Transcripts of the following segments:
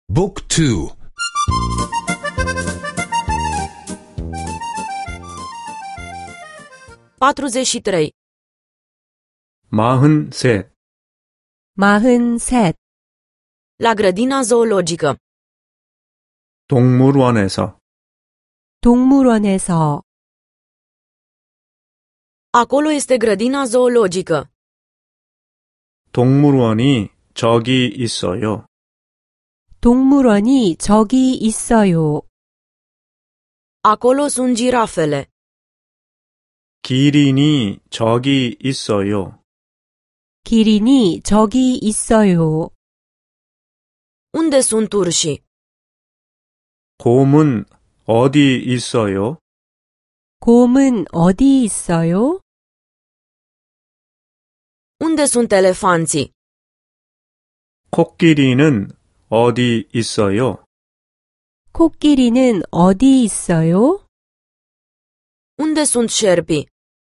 Book 2. 43. 43. 43. La grădina zoologică. 동물원에서. 동물원에서. Acolo este grădina zoologică. 동물원이 저기 있어요. 동물원이 저기 있어요. Acolo sunt girafele. 기린이 저기 있어요. 기린이 저기 있어요. Unde sunt urșii? 곰은 어디 있어요? 곰은 어디 있어요? Unde sunt elefanții? 코끼리는 어디 있어요? 코끼리는 어디 있어요? Unde sunt șerpii?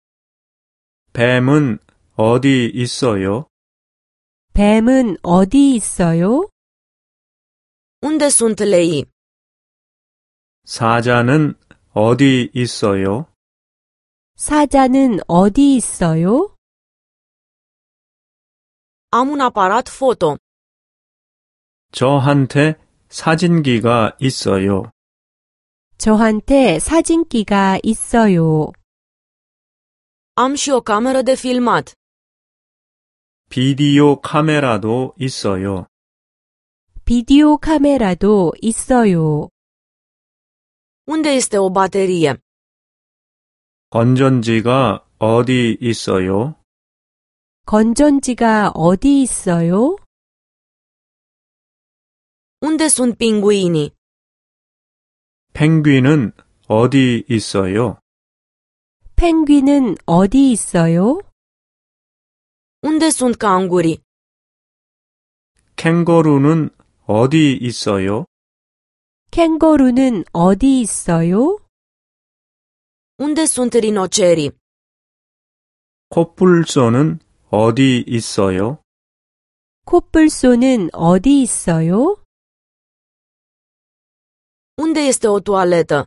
뱀은 어디 있어요? 뱀은 어디 있어요? Unde sunt leii? 사자는 어디 있어요? 사자는 어디 있어요? Am un aparat foto. 저한테 사진기가 있어요. 저한테 사진기가 있어요. Am și o cameră de filmat. 비디오 카메라도 있어요. 비디오 카메라도 있어요. Unde este o baterie? 건전지가 어디 있어요? 건전지가 어디 있어요? Unde sunt pinguinii? 펭귄은 어디 있어요? 펭귄은 어디 있어요? Unde sunt cangurii? 캥거루는 어디 있어요? 캥거루는 어디 있어요? Unde sunt rinocerii? 코뿔소는 어디 있어요? 코뿔소는 어디 있어요? Unde este o toaletă?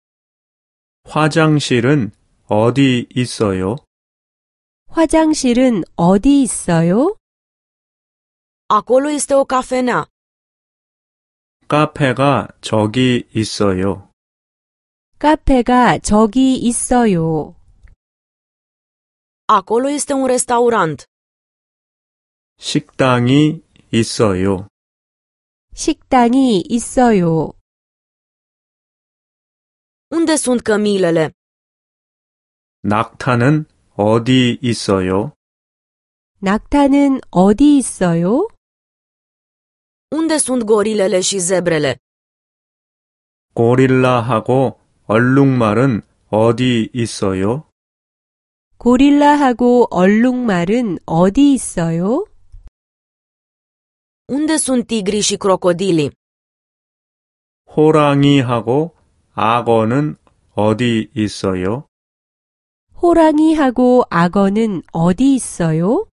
화장실은 어디 있어요? 화장실은 어디 있어요? Acolo este o cafenea. 카페가 저기 있어요. 카페가 저기 있어요. Acolo este un restaurant. 식당이 있어요. 식당이 있어요. Unde sunt cămilele? 낙타는 어디 있어요? 낙타는 어디 있어요? Unde sunt gorilele și zebrele? 고릴라하고 얼룩말은 어디 있어요? 고릴라하고 얼룩말은 어디 있어요? Unde sunt tigrii și crocodilii? 호랑이하고 악어는 어디 있어요? 호랑이하고 악어는 어디 있어요?